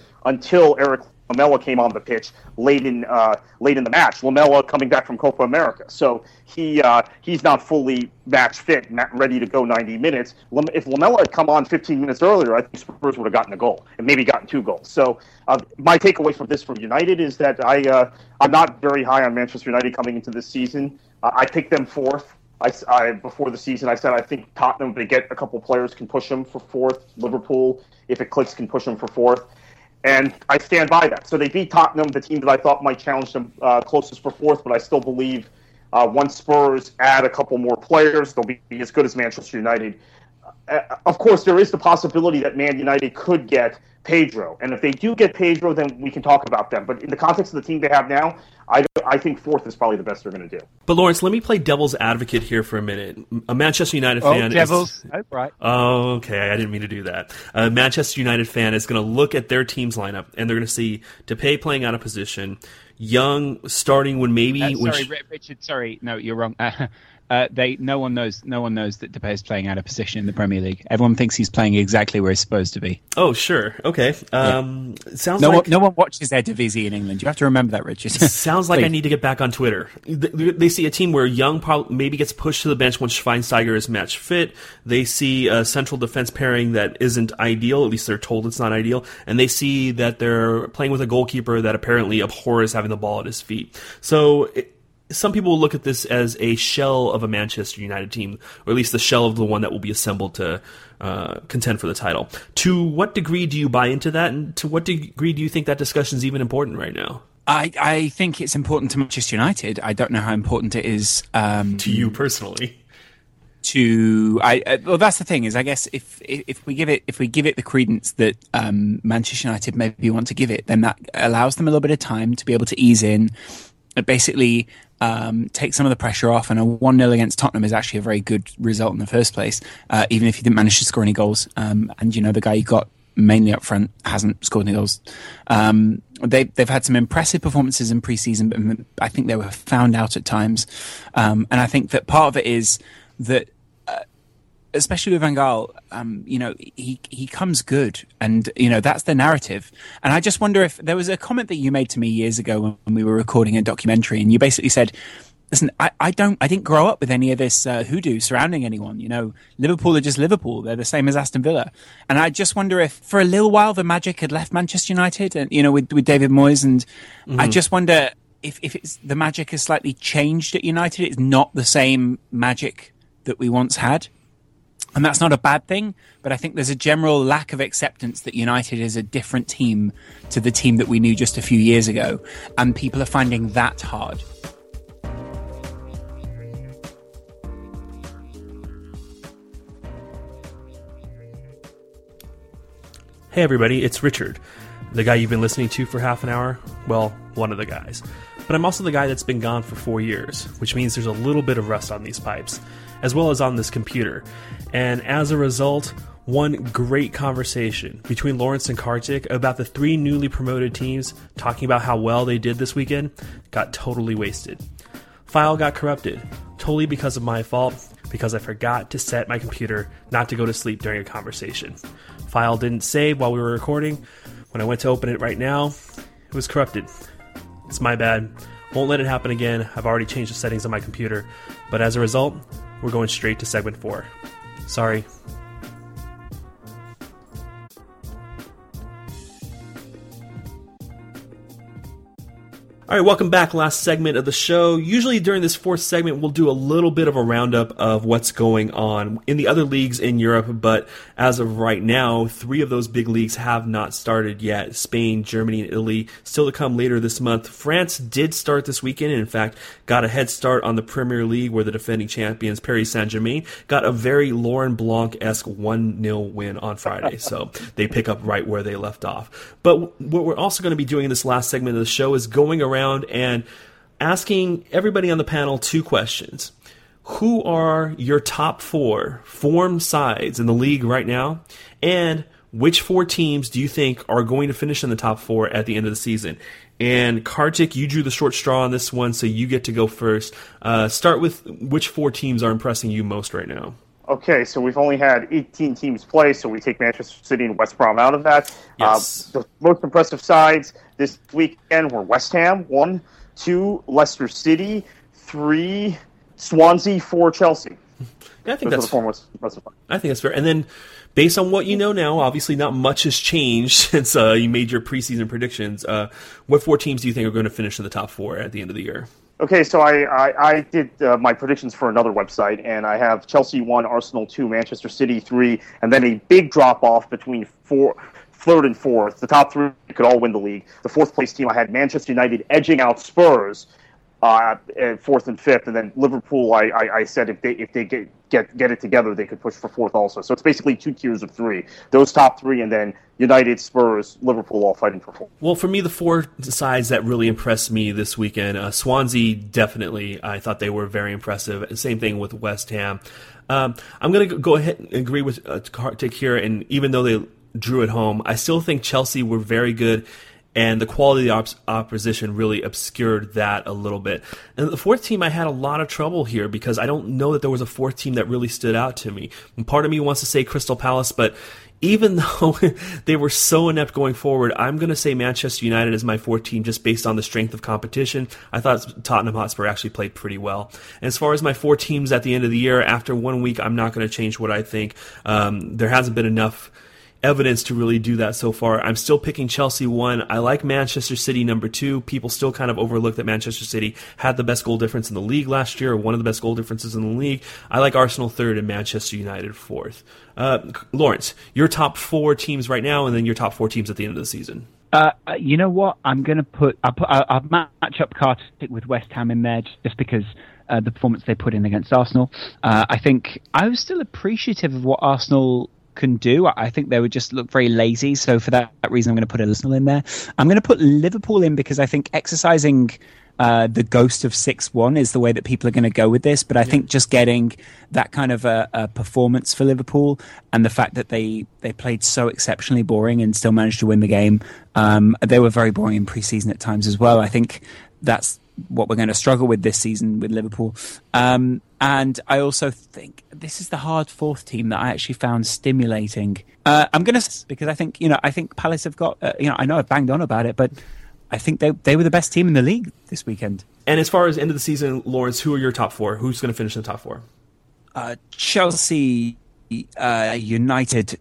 until Eric Lamela came on the pitch late in uh, late in the match. Lamela coming back from Copa America, so he uh, he's not fully match fit, not ready to go ninety minutes. If Lamela had come on fifteen minutes earlier, I think Spurs would have gotten a goal and maybe gotten two goals. So uh, my takeaway from this from United is that I uh, I'm not very high on Manchester United coming into this season. Uh, I picked them fourth. I, I before the season I said I think Tottenham, if they get a couple players, can push them for fourth. Liverpool, if it clicks, can push them for fourth. And I stand by that. So they beat Tottenham, the team that I thought might challenge them uh, closest for fourth, but I still believe uh, once Spurs add a couple more players, they'll be as good as Manchester United. Uh, of course, there is the possibility that Man United could get Pedro. And if they do get Pedro, then we can talk about them. But in the context of the team they have now, I, I think fourth is probably the best they're going to do.
But Lawrence, let me play devil's advocate here for a minute. A Manchester United
oh,
fan
devils.
is...
Oh, right.
Oh, okay. I didn't mean to do that. A Manchester United fan is going to look at their team's lineup, and they're going to see Depay playing out of position, Young starting when maybe...
Uh,
when
sorry,
sh-
Richard, sorry. No, you're wrong. Uh, Uh, they no one knows no one knows that Depay is playing out of position in the Premier League. Everyone thinks he's playing exactly where he's supposed to be.
Oh, sure. Okay. Um,
yeah.
Sounds
no
like
one, no one watches Eredivisie in England. You have to remember that, Richard.
Sounds like I need to get back on Twitter. They, they see a team where Young probably, maybe gets pushed to the bench once Schweinsteiger is match fit. They see a central defense pairing that isn't ideal. At least they're told it's not ideal. And they see that they're playing with a goalkeeper that apparently abhors having the ball at his feet. So it, some people will look at this as a shell of a Manchester United team, or at least the shell of the one that will be assembled to uh, contend for the title. To what degree do you buy into that, and to what degree do you think that discussion is even important right now?
I, I think it's important to Manchester United. I don't know how important it is um,
to you personally.
To I uh, well, that's the thing is, I guess if if we give it if we give it the credence that um, Manchester United maybe want to give it, then that allows them a little bit of time to be able to ease in. It basically um, takes some of the pressure off, and a one nil against Tottenham is actually a very good result in the first place, uh, even if you didn't manage to score any goals. Um, and, you know, the guy you got mainly up front hasn't scored any goals. Um, they, they've had some impressive performances in pre-season, but I think they were found out at times. Um, and I think that part of it is that especially with Van Gaal, um, you know, he he comes good, and you know that's the narrative. And I just wonder if there was a comment that you made to me years ago when we were recording a documentary, and you basically said, "Listen, I, I don't, I didn't grow up with any of this uh, hoodoo surrounding anyone. You know, Liverpool are just Liverpool; they're the same as Aston Villa." And I just wonder if, for a little while, the magic had left Manchester United, and you know, with with David Moyes, and mm-hmm. I just wonder if if it's the magic has slightly changed at United. It's not the same magic that we once had. And that's not a bad thing, but I think there's a general lack of acceptance that United is a different team to the team that we knew just a few years ago, and people are finding that hard.
Hey everybody, it's Richard, the guy you've been listening to for half an hour. Well, one of the guys. but I'm also the guy that's been gone for four years, which means there's a little bit of rust on these pipes, as well as on this computer. And as a result, one great conversation between Lawrence and Kartik about the three newly promoted teams talking about how well they did this weekend got totally wasted. File got corrupted, totally because of my fault, because I forgot to set my computer not to go to sleep during a conversation. File didn't save while we were recording. When I went to open it right now, it was corrupted. It's my bad. Won't let it happen again. I've already changed the settings on my computer. But as a result, we're going straight to segment four. Sorry. All right, welcome back. Last segment of the show. Usually during this fourth segment, we'll do a little bit of a roundup of what's going on in the other leagues in Europe, but as of right now, three of those big leagues have not started yet. Spain, Germany, and Italy still to come later this month. France did start this weekend, and in fact, got a head start on the Premier League, where the defending champions, Paris Saint-Germain, got a very Laurent Blanc-esque one nil win on Friday, so they pick up right where they left off. But what we're also going to be doing in this last segment of the show is going around Around and asking everybody on the panel two questions. Who are your top four form sides in the league right now? And which four teams do you think are going to finish in the top four at the end of the season? And Kartik, you drew the short straw on this one, so you get to go first. Uh, start with which four teams are impressing you most right now.
Okay, so we've only had eighteen teams play, so we take Manchester City and West Brom out of that.
Yes.
Uh, the most impressive sides this weekend were West Ham, one, two, Leicester City, three, Swansea, four, Chelsea.
Yeah, I think
Those
that's
are the most impressive.
I think that's fair. And then, based on what you know now, obviously not much has changed since uh, you made your preseason predictions. Uh, what four teams do you think are going to finish in the top four at the end of the year?
Okay, so I, I, I did uh, my predictions for another website, and I have Chelsea one, Arsenal two, Manchester City three, and then a big drop-off between four, third and fourth. The top three could all win the league. The fourth-place team, I had Manchester United edging out Spurs uh, at fourth and fifth, and then Liverpool, I, I, I said if they if they get, get get it together, they could push for fourth also. So it's basically two tiers of three. Those top three, and then United, Spurs, Liverpool all fighting for fourth.
Well, for me, the four sides that really impressed me this weekend, uh, Swansea, definitely. I thought they were very impressive. Same thing with West Ham. Um, I'm going to go ahead and agree with uh, Kartik here, and even though they drew at home, I still think Chelsea were very good, and the quality of the op- opposition really obscured that a little bit. And the fourth team, I had a lot of trouble here because I don't know that there was a fourth team that really stood out to me. And part of me wants to say Crystal Palace, but even though they were so inept going forward, I'm going to say Manchester United is my fourth team just based on the strength of competition. I thought Tottenham Hotspur actually played pretty well. And as far as my four teams at the end of the year, after one week, I'm not going to change what I think. Um, there hasn't been enough evidence to really do that so far. I'm still picking Chelsea one. I like Manchester City number two. People still kind of overlook that Manchester City had the best goal difference in the league last year, or one of the best goal differences in the league. I like Arsenal third and Manchester United fourth. Uh, Lawrence, your top four teams right now, and then your top four teams at the end of the season.
Uh, you know what? I'm going to put I'll, put I'll, I'll match up Kartik with West Ham in there just because uh, the performance they put in against Arsenal. Uh, I think I was still appreciative of what Arsenal can do. I think they would just look very lazy. So for that, that reason, I'm going to put Arsenal in there. I'm going to put Liverpool in because I think exercising uh, the ghost of six one is the way that people are going to go with this. But I yeah. think just getting that kind of a, a performance for Liverpool and the fact that they, they played so exceptionally boring and still managed to win the game. Um, they were very boring in pre-season at times as well. I think that's what we're going to struggle with this season with Liverpool. Um, and I also think this is the hard fourth team that I actually found stimulating. Uh, I'm going to, because I think, you know, I think Palace have got, uh, you know, I know I've banged on about it, but I think they they were the best team in the league this weekend.
And as far as end of the season, Lawrence, who are your top four? Who's going to finish in the top four?
Uh, Chelsea, uh, United,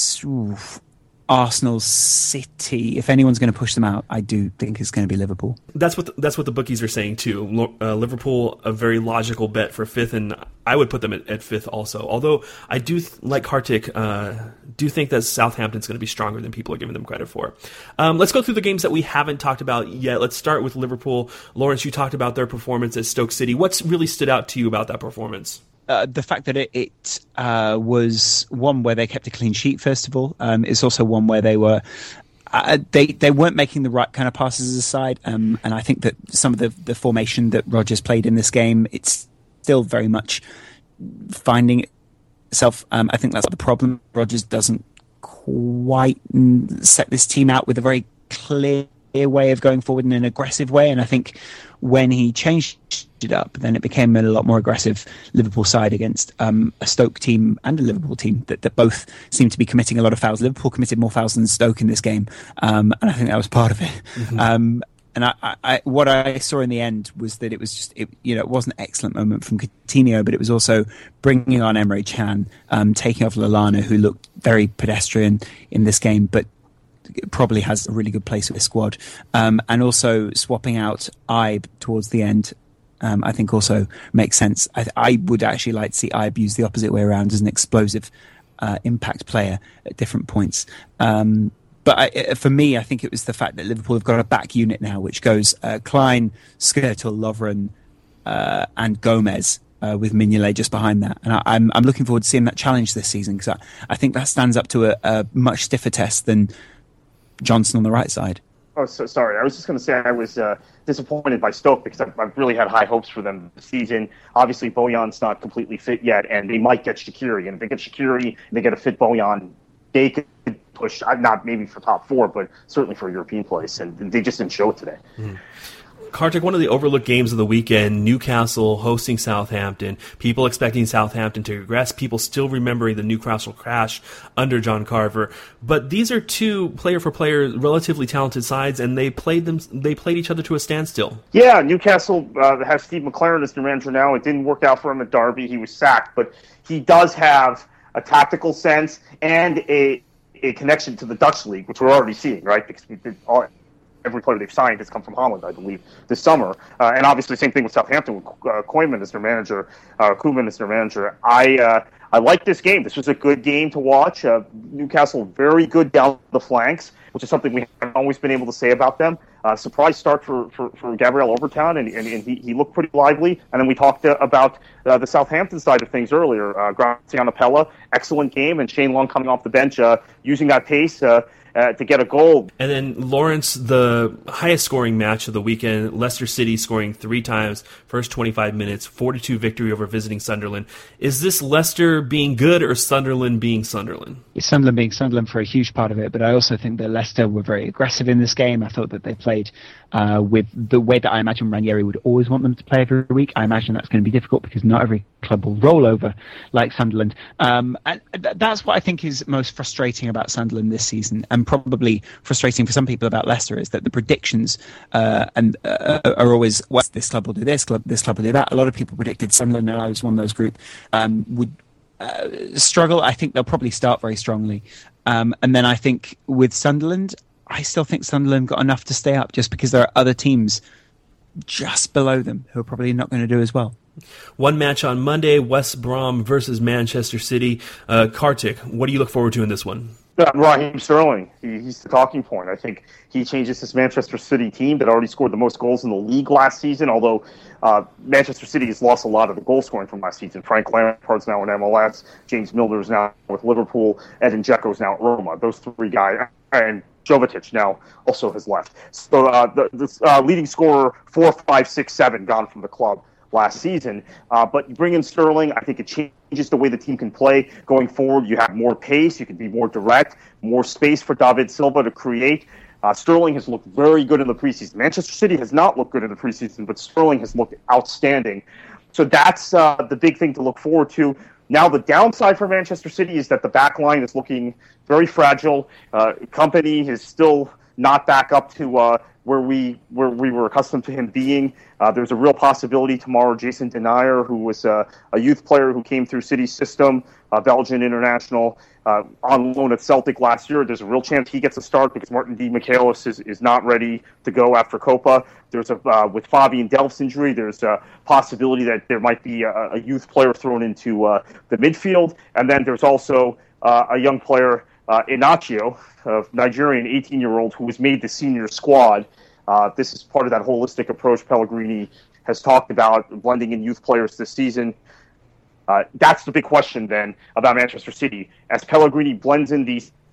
oof, Arsenal, City. If anyone's going to push them out, I do think it's going to be Liverpool.
That's what the, that's what the bookies are saying too. Uh, Liverpool, a very logical bet for fifth, and I would put them at, at fifth also. Although I do, th- like Kartik, uh, do think that Southampton's going to be stronger than people are giving them credit for. Um, let's go through the games that we haven't talked about yet. Let's start with Liverpool. Lawrence, you talked about their performance at Stoke City. What's really stood out to you about that performance?
Uh, the fact that it, it uh, was one where they kept a clean sheet, first of all. Um, it's also one where they were uh, they they weren't making the right kind of passes as a side, um, and I think that some of the, the formation that Rodgers played in this game, it's still very much finding itself. Um, I think that's the problem. Rodgers doesn't quite set this team out with a very clear way of going forward in an aggressive way, and I think when he changed it up, then it became a lot more aggressive Liverpool side against um, a Stoke team and a Liverpool team that, that both seemed to be committing a lot of fouls. Liverpool committed more fouls than Stoke in this game, um, and I think that was part of it. Mm-hmm. Um, and I, I, what I saw in the end was that it was just, it, you know, it was an excellent moment from Coutinho, but it was also bringing on Emre Can, um, taking off Lallana, who looked very pedestrian in this game, but probably has a really good place with the squad, um, and also swapping out Ibe towards the end. Um, I think also makes sense. I, I would actually like to see Ibe use the opposite way around as an explosive uh, impact player at different points. Um, but I, for me, I think it was the fact that Liverpool have got a back unit now, which goes uh, Klein, Skrtel, Lovren, uh, and Gomez. Uh, with Mignolet just behind that, and I, I'm I'm looking forward to seeing that challenge this season, because I, I think that stands up to a, a much stiffer test than Johnson on the right side.
Oh, so sorry. I was just going to say I was uh, disappointed by Stoke because I've, I've really had high hopes for them this season. Obviously, Bojan's not completely fit yet, and they might get Shaqiri. And if they get Shaqiri and they get a fit Bojan, they could push, not maybe for top four, but certainly for a European place. And they just didn't show it today.
Mm. Kartik, one of the overlooked games of the weekend, Newcastle hosting Southampton. People expecting Southampton to regress. People still remembering the Newcastle crash under John Carver. But these are two player-for-player, relatively talented sides, and they played them. They played each other to a standstill.
Yeah, Newcastle uh, has Steve McLaren as their manager now. It didn't work out for him at Derby. He was sacked, but he does have a tactical sense and a a connection to the Dutch league, which we're already seeing, right? Because we did all. Every player they've signed has come from Holland, I believe, this summer. Uh, and obviously, same thing with Southampton, with uh, Koeman as their manager, uh, Koeman as their manager. I uh, I like this game. This was a good game to watch. Uh, Newcastle very good down the flanks, which is something we haven't always been able to say about them. Uh, surprise start for, for, for Gabriel Overtown, and, and, and he, he looked pretty lively. And then we talked uh, about uh, the Southampton side of things earlier. Uh, Graziano Pella, excellent game, and Shane Long coming off the bench, uh, using that pace uh, Uh, to get a goal.
And then, Lawrence, the highest scoring match of the weekend, Leicester City scoring three times, first twenty-five minutes, four to two victory over visiting Sunderland. Is this Leicester being good or Sunderland being Sunderland?
It's Sunderland being Sunderland for a huge part of it, but I also think that Leicester were very aggressive in this game. I thought that they played uh, with the way that I imagine Ranieri would always want them to play every week. I imagine that's going to be difficult because not every club will roll over like Sunderland. Um, and th- that's what I think is most frustrating about Sunderland this season, and probably frustrating for some people about Leicester, is that the predictions uh, and uh, are always, well, this club will do this, club, this club will do that. A lot of people predicted Sunderland, and I was one of those group, um, would uh, struggle. I think they'll probably start very strongly. Um, and then I think with Sunderland, I still think Sunderland got enough to stay up, just because there are other teams just below them who are probably not going to do as well.
One match on Monday, West Brom versus Manchester City. Uh, Kartik, what do you look forward to in this one?
Uh, Raheem Sterling, he, he's the talking point. I think he changes this Manchester City team that already scored the most goals in the league last season, although uh, Manchester City has lost a lot of the goal scoring from last season. Frank Lampard's now in M L S, James Milner's now with Liverpool, Edin Dzeko's now at Roma. Those three guys, and Jovetic now also has left. So uh, the, the uh, leading scorer, four, five, six, seven, gone from the club last season. Uh, but you bring in Sterling, I think it changes the way the team can play going forward. You have more pace, you can be more direct, more space for David Silva to create. Uh, Sterling has looked very good in the preseason. Manchester City has not looked good in the preseason, but Sterling has looked outstanding. So that's uh, the big thing to look forward to. Now, the downside for Manchester City is that the back line is looking very fragile. Uh, Company is still not back up to uh, where we where we were accustomed to him being. Uh, there's a real possibility tomorrow Jason Denayer, who was uh, a youth player who came through City's system, uh, Belgian international, uh, on loan at Celtic last year. There's a real chance he gets a start because Martin D. Michaelis is, is not ready to go after Copa. There's a uh, with Fabian Delph's injury, there's a possibility that there might be a, a youth player thrown into uh, the midfield. And then there's also uh, a young player, uh, Inacio, a Nigerian eighteen-year-old who was made the senior squad. Uh, this is part of that holistic approach Pellegrini has talked about, blending in youth players this season. Uh, that's the big question then about Manchester City. As Pellegrini blends in these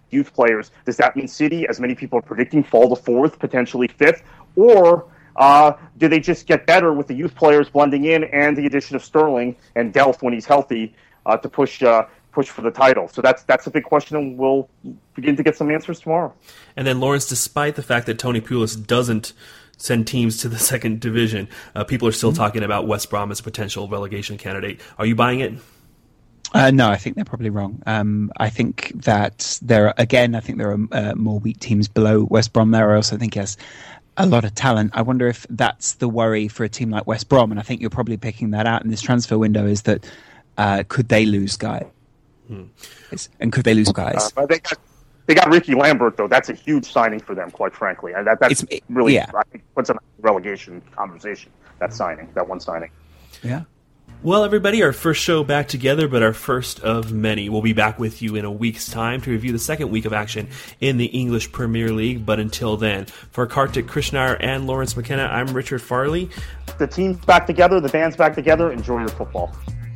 youth players. Does that mean City, as many people are predicting, fall to fourth, potentially fifth? Or uh, do they just get better with the youth players blending in and the addition of Sterling and Delph when he's healthy uh, to push uh, push for the title? So that's that's a big question, and we'll begin to get some answers tomorrow.
And then, Lawrence, despite the fact that Tony Pulis doesn't send teams to the second division, uh, people are still mm-hmm. talking about West Brom as a potential relegation candidate. Are you buying it?
Uh, no, I think they're probably wrong. Um, I think that there are, again, I think there are uh, more weak teams below West Brom there. I also think he has a lot of talent. I wonder if that's the worry for a team like West Brom, and I think you're probably picking that out in this transfer window, is that uh, could they lose guys? Hmm. And could they lose guys?
Uh, they, got, they got Ricky Lambert, though. That's a huge signing for them, quite frankly. And that, that's it's, really, yeah. I think, puts them in a relegation conversation, that signing, that one signing.
Yeah.
Well, everybody, our first show back together, but our first of many. We'll be back with you in a week's time to review the second week of action in the English Premier League. But until then, for Kartik Krishnaiyer and Lawrence McKenna, I'm Richard Farley.
The team's back together, the band's back together. Enjoy your football.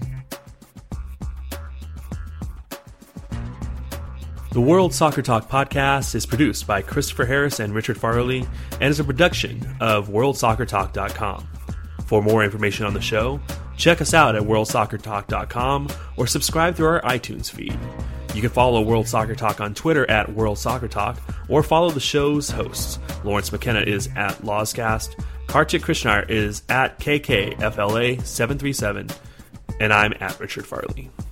The World Soccer Talk podcast is produced by Christopher Harris and Richard Farley and is a production of world soccer talk dot com. For more information on the show, check us out at world soccer talk dot com or subscribe through our iTunes feed. You can follow World Soccer Talk on Twitter at World Soccer Talk or follow the show's hosts. Lawrence McKenna is at Lawscast, Kartik Krishnaiyer is at K K F L A seven three seven, and I'm at Richard Farley.